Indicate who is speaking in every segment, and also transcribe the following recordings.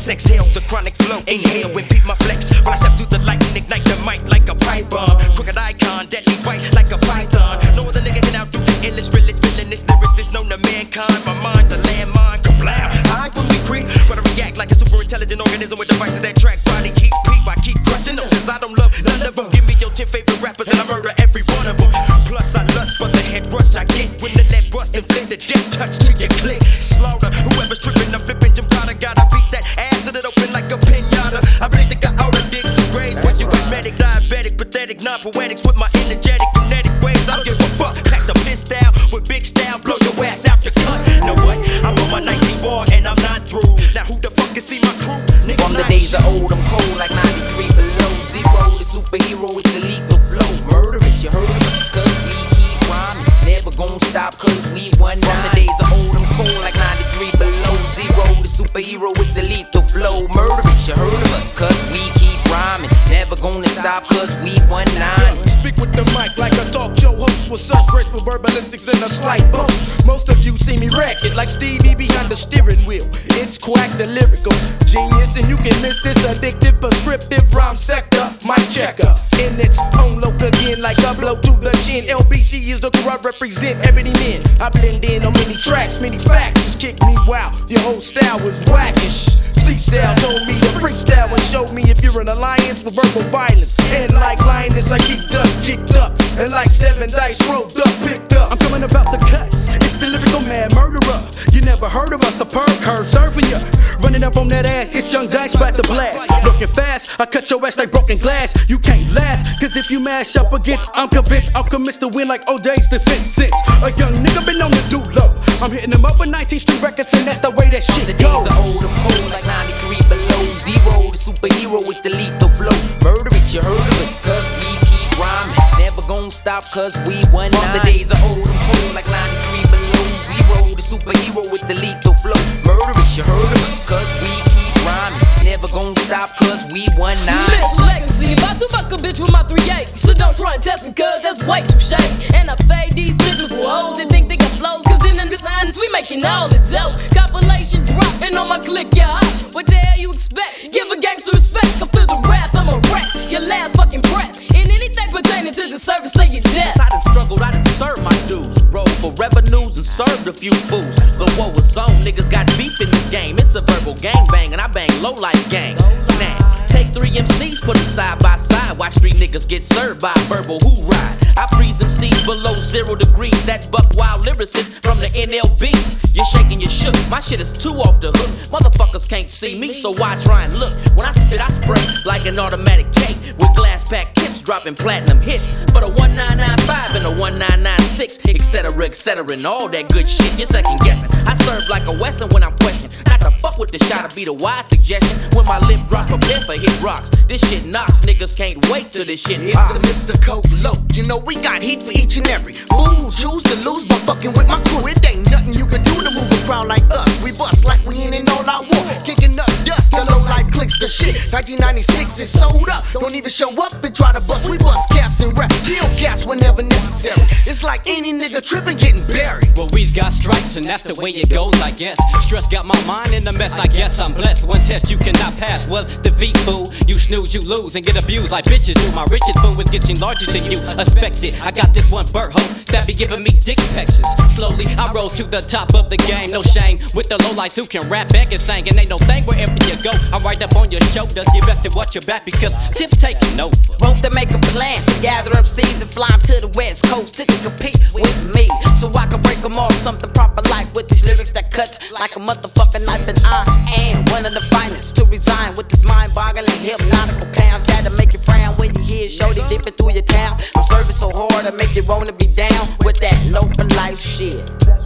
Speaker 1: X, exhale the chronic flow. Inhale and beat my flex. When I step through the light and ignite the mic like a pipe bomb. Crooked icon, deadly white like a python. No other nigga can outdo the illest, realest, villainous lyricist known to mankind. My mind's a landmine, kablam. I when we creep, but I react like a super intelligent organism with devices that track body heat peep. I keep crushing them, cause I don't love none of them. Give me your 10 favorite rappers and I murder every one of them. Plus I lust for the head rush I get when the lead bust and flip the death touch to your click. Slaughter, whoever's tripping, I'm flipping Jim Potter. Gotta beat that ass till it open like a pinata. I really think I oughta dig some grades. What you asthmatic, diabetic, pathetic, non-poetics with my energetic, kinetic waves. I don't give a fuck. Pack the piss down with big style, blow your ass out your cut. Know what? I'm on my 19 war and I'm not through. Now who the fuck can see my crew? Niggas
Speaker 2: from the days of old, I'm cold like 93 below zero. The superhero with the lethal flow. Murderous, you heard of us, cause we keep rhyming. Never gon' stop cause we 1-9. From the days of old, I'm cold like 93 below zero. The superhero with the lethal flow. Murderous, you heard of us, cause we keep rhyming. Never gonna stop cause we 1-9.
Speaker 3: Speak with the mic like a talk show host with such graceful verbalistics and a slight boast. Most of you see me wreck it like Stevie behind the steering wheel. It's Quack the lyrical genius, and you can miss this addictive, prescriptive rhyme sector. Mic checker in its own look again like a blow to the chin. LBC is the crew I represent. Ebony men, I blend in on many tracks, many facts. Just kick me wow, your whole style was wackish. C-style told me to freestyle and show me if you're in alliance with verbal violence. And like lioness, I keep dust kicked up, and like 7 dice rolled up, picked up. I'm coming about the cuts. It's the lyrical mad murderer. You never heard of us, a perk curve serving ya. Running up on that ass, it's Young Dice by the blast. Looking fast, I cut your ass like broken glass. You can't last, cause if you mash up against, I'm convinced I'll commit to win like OJ's defense since a young nigga been on the do low. I'm hitting them up with 19 Street records, and that's the way that shit
Speaker 2: the
Speaker 3: goes.
Speaker 2: The days are old, I'm cold like 93 below zero. The superhero with the lethal flow. Murderous, you heard of us, cause we keep rhyming. Never gon' stop cause we 1-9. From the days are old, I'm cold like 93 below zero. The superhero with the lethal flow. Murderous, you heard of us, cause we keep rhyming. Never gon' stop cause we 1-9.
Speaker 4: Bitch legacy, about to fuck a bitch with my 3-8. So don't try and test me cause that's way too shady. And I fade these bitches for hoes that think they can flow. Cause in the signs we making all the dope. Compilation dropping on my click, yeah. What the hell you expect? Give a gangster respect. I feel the wrath, I'm a wreck. Your last fucking breath. In anything pertaining to the service, say your death.
Speaker 5: I done struggled, I done served my dues. Rolled for revenues and served a few fools. The war was on, niggas got beef in this game. It's a verbal gangbang and I bang low life gang. Now, take 3 MCs, put them side by side. Watch 3 niggas get served by a verbal who ride. I freeze MCs below 0 degrees. That's buck wild lyricist from the NLB. You're shaking your shook, my shit is too off the hook. Motherfuckers can't see me, so why try and look? When I spit, I spray like an automatic cake with glass pack tips dropping platinum hits. But a 1995 and a 1996, etc., and all that good shit. You're second guessing. I serve like a Western when I'm questioned. Not to fuck with the shot to be the wise suggestion. When my lip drop, prepare for hit rocks. This shit knocks, niggas can't wait till this shit pops.
Speaker 1: It's the Mr. Coke Low. You know we got heat for each and every fool. Choose to lose by fucking with my crew. It ain't nothing you can do to move a crowd like us. We bust like we in all our war. Kicking up dust, the low life clicks the shit. 1996 is sold up. Don't even show up and try to bust. We bust caps and rap. Real gas whenever necessary. It's like any nigga tripping getting buried.
Speaker 6: Well, we've got stripes and that's the way it goes, I guess. Stress got my mind in a mess, I guess I'm blessed. One test you cannot pass was defeat, fool. You snooze, you lose, and get abused like bitches do. My riches fool is getting larger than you expected. I got this one bird hoe that be giving me dick infections. Slowly, I rose to the top of the game, no shame. With the low lights who can rap back and sing, and ain't no thing wherever you go. I'm right up on your shoulders, you best to watch your back because tips taking over.
Speaker 2: Rope to make a plan, gather up seeds and fly 'em to the west coast to compete with me. So I can break 'em off something proper like with these lyrics that cuts like a motherfucking knife. And I am one of the finest to resign with this mind-boggling hypnotical pounds. Had to make you frown when you hear shorty dipping through your town. I'm serving so hard I make you wanna be down with that low for life shit.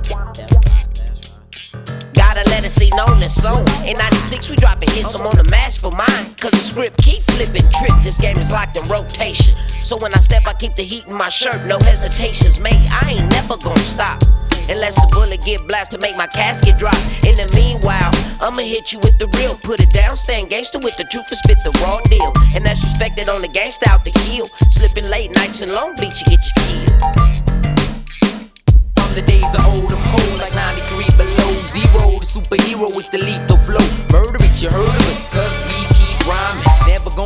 Speaker 2: Gotta let it see known and so. In 96 we dropping hits, I'm on the match for mine. Cause the script keep flipping, trip. This game is locked in rotation. So when I step I keep the heat in my shirt. No hesitations, mate, I ain't never gonna stop. Unless a bullet get blasted to make my casket drop. In the meanwhile, I'ma hit you with the real. Put it down, stand gangster with the truth and spit the raw deal. And that's respected on the gangsta out the heel. Slipping late nights in Long Beach, you get your kill. From the days of old, I'm cold like 93 below zero. The superhero with the lethal flow. Murderous, you heard of us,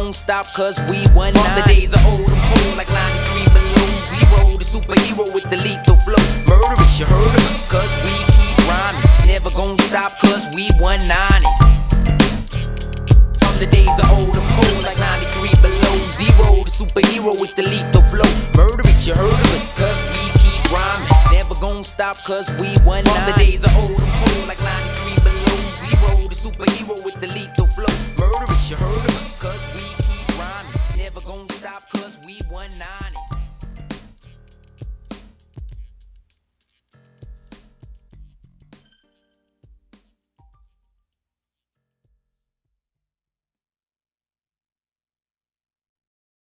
Speaker 2: gon' stop cause we 1-9. From the days of old, I'm cold like 93 below zero. The superhero with the lethal flow. Murderous, you heard of us cause we keep rhyming. Never gon' stop cause we 1-9. From the days of old, I'm cold like 93 below zero. The superhero with the lethal flow. Murderous, you heard of us cause we keep rhyming. Never gon' stop cause we 1-9. From the days of old, I'm cold like 93 below zero. The superhero with the lethal flow. Murderous, you heard of us cause we keep rhyming. Never gon' stop cause we 1-9.